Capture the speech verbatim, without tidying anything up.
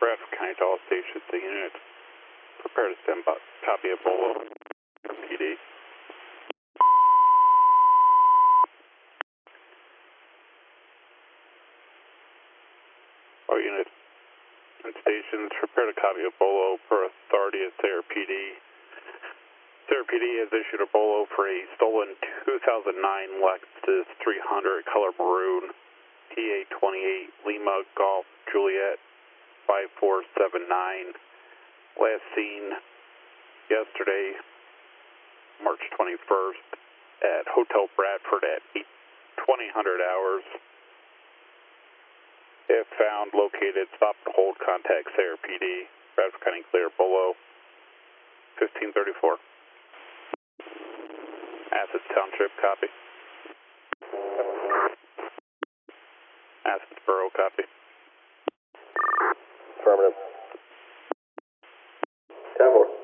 Bradford County to all stations. The unit prepare to send by. Copy of Bolo. P D. All units and stations prepare to copy of Bolo per authority of Sayre P D. Sayre P D has issued a Bolo for a stolen two thousand nine Lexus three hundred color maroon T A twenty-eight Lima Golf Juliet five four seven nine. Last seen yesterday, March twenty-first, at Hotel Bradford at eight twenty hundred hours. If found, located, stop and hold, contact Sayre P D. Bradford County clear, Bolo fifteen thirty-four. Athens Township, copy. Athens Borough, copy. Affirmative. ten four.